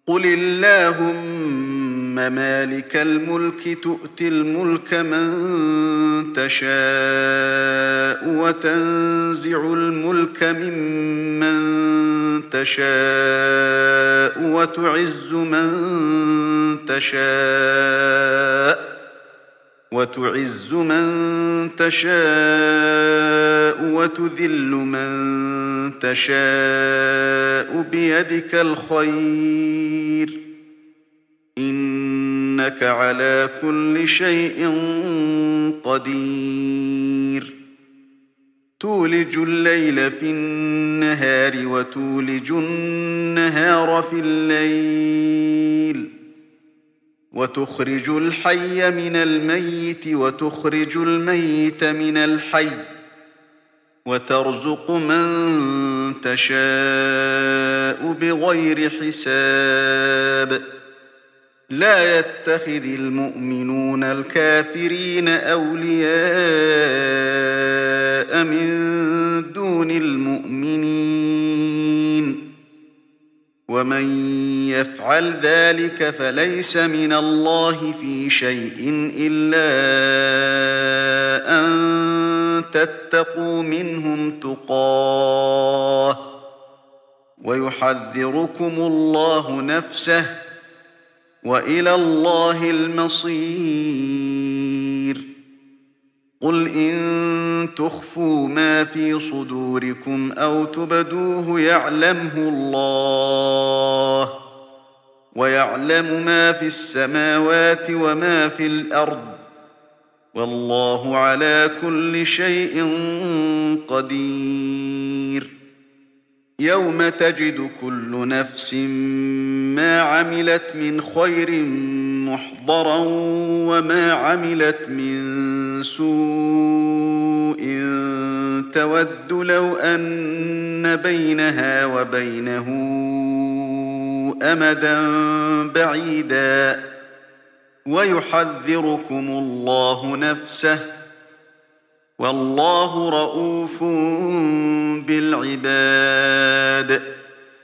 قل اللهم مالك الملك تؤتي الملك من تشاء وتنزع الملك ممن تشاء وتعز من تشاء وتذل من تشاء بيدك الخير إنك على كل شيء قدير تولج الليل في النهار وتولج النهار في الليل وتخرج الحي من الميت وتخرج الميت من الحي وترزق من تشاء بغير حساب لا يتخذ المؤمنون الكافرين أولياء من دون المؤمنين ومن يفعل ذلك فليس من الله في شيء إلا أن تتقوا منهم تقاه ويحذركم الله نفسه وإلى الله المصير قل إن تخفوا ما في صدوركم أو تبدوه يعلمه الله ويعلم ما في السماوات وما في الأرض والله على كل شيء قدير يوم تجد كل نفس ما عملت من خير محضرا وما عملت من سوء تود لو أن بينها وبينه أمدا بعيدا ويحذركم الله نفسه والله رءوف بالعباد